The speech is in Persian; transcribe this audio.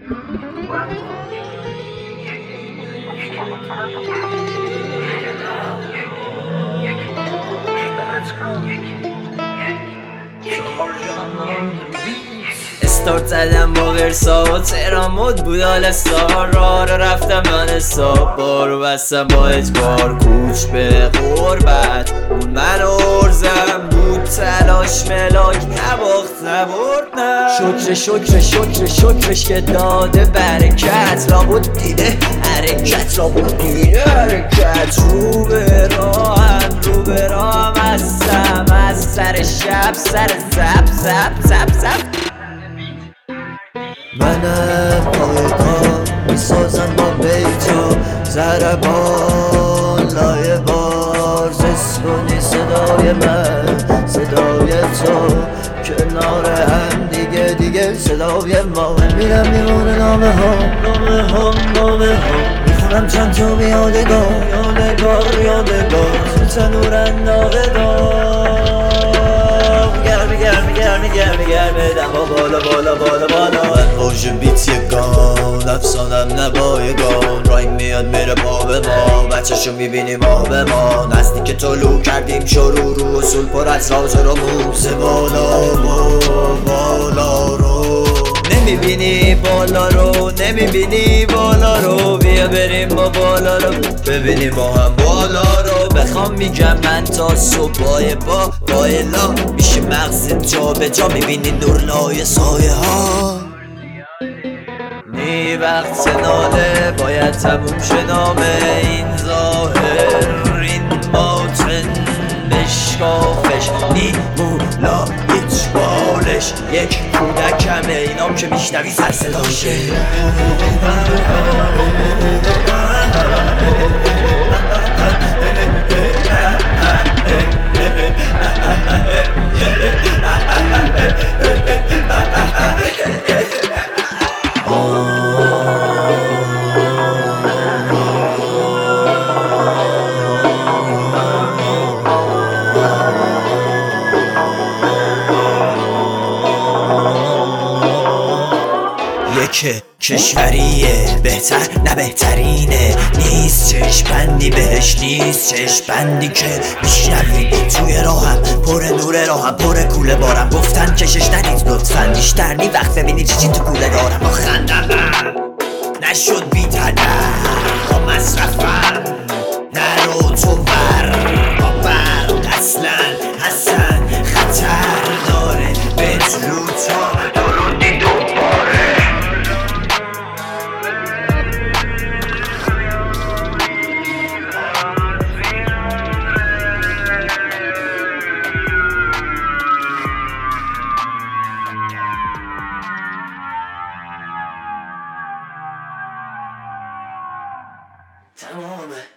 استارت زدم با ورسا ترامود بود آلسا را رفتم دانستا بارو بستم با اجبار کوچ به غربت اون من ارزم بود تلاش ملاک نباخت نبرد نه شکرش که داده برکت لابد دیده حرکت لابد دیده حرکت رو به راهم هستم از سر شب سر زب منم پایگاه میسازم با بیتا ضربان لایه بار زست کنی صدای من صدای تو کنار هم دیگه صدای ما میرم میمونه نامه ها میخونم چند تا به یادگار تو تنور انداغه دار گرمه دما بالا من موج بیت یگان افسانم نبایگان رنگ میاد میره پا به ما بچه‌شو میبینی ما به ما نزدیک طلوع کردیم شروع رو اصول پر از راز رو موزه بالا رو نمیبینی بالا رو بیا بریم با بالا رو ببینیم با هم بالا رو بخوام میگم من تا صبح با بایلا میشه مغز جا به جا میبینی نور لای سایه ها نی وقت ناله باید تموم شه نامه این ظاهر این باطن بشکافش نی مولا هیچ بالش یک کودکمه اینام که میشنوی سر صداشه یک کشوریه بهتر نه بهترینه نیست چشمبندی بهش نیست چشمبندی که میشنوی توی راهم پر نور راهم پر کوله بارم گفتن کشش ندید لطفا بیشتر نی وقت ببینی چی تو کوله دارم با خندم نشد بی تدر با مصرفم نرو تو بر با برق اصلا حسن خطر داره بهت رو تا درودی دوباره تمامه